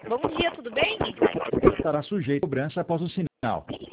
Bom dia, tudo bem? Estará sujeito a cobrança após o sinal.